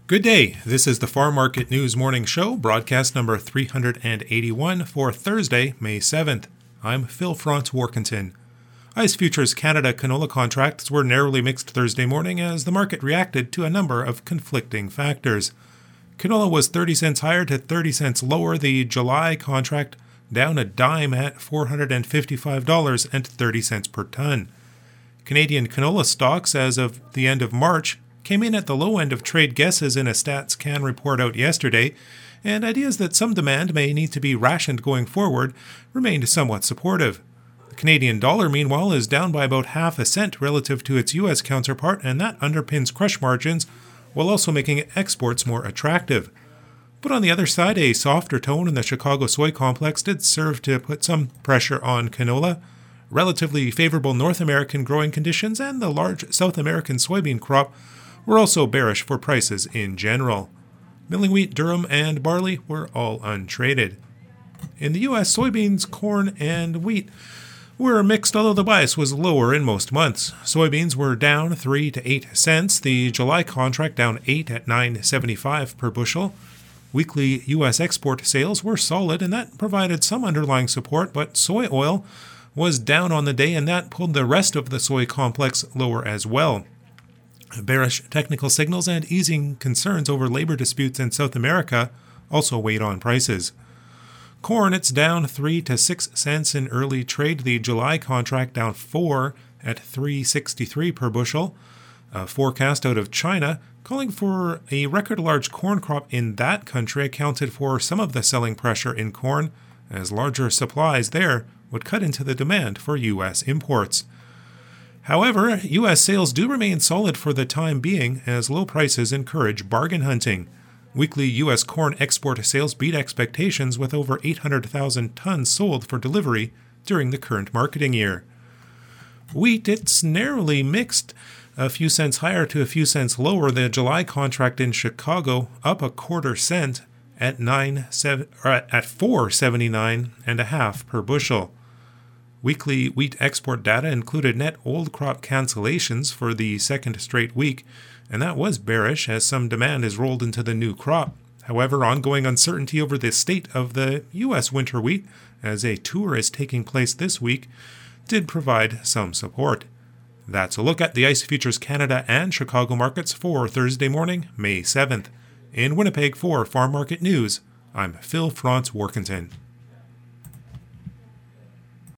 Good day. This is the Farm Market News Morning Show, broadcast number 381 for Thursday, May 7th. I'm Phil Franz-Warkentin. ICE Futures Canada canola contracts were narrowly mixed Thursday morning as the market reacted to a number of conflicting factors. Canola was 30 cents higher to 30 cents lower. The July contract down a dime at $455.30 per ton. Canadian canola stocks as of the end of March came in at the low end of trade guesses in a StatsCan report out yesterday, and ideas that some demand may need to be rationed going forward remained somewhat supportive. The Canadian dollar, meanwhile, is down by about half a cent relative to its U.S. counterpart, and that underpins crush margins while also making exports more attractive. But on the other side, a softer tone in the Chicago soy complex did serve to put some pressure on canola. Relatively favorable North American growing conditions and the large South American soybean crop were also bearish for prices in general. Milling wheat, durum, and barley were all untraded. In the U.S., soybeans, corn, and wheat were mixed, although the bias was lower in most months. Soybeans were down 3 to 8 cents. The July contract down 8 at $9.75 per bushel. Weekly U.S. export sales were solid, and that provided some underlying support, but soy oil was down on the day, and that pulled the rest of the soy complex lower as well. Bearish technical signals and easing concerns over labor disputes in South America also weighed on prices. Corn, it's down 3 to 6 cents in early trade. The July contract down 4 at $3.63 per bushel. A forecast out of China calling for a record large corn crop in that country accounted for some of the selling pressure in corn, as larger supplies there would cut into the demand for U.S. imports. However, U.S. sales do remain solid for the time being as low prices encourage bargain hunting. Weekly U.S. corn export sales beat expectations with over 800,000 tons sold for delivery during the current marketing year. Wheat, it's narrowly mixed, a few cents higher to a few cents lower. The July contract in Chicago up a quarter cent at $4.79.5 per bushel. Weekly wheat export data included net old crop cancellations for the second straight week, and that was bearish as some demand is rolled into the new crop. However, ongoing uncertainty over the state of the U.S. winter wheat, as a tour is taking place this week, did provide some support. That's a look at the ICE Futures Canada and Chicago markets for Thursday morning, May 7th. In Winnipeg for Farm Market News, I'm Phil Franz-Warkentin.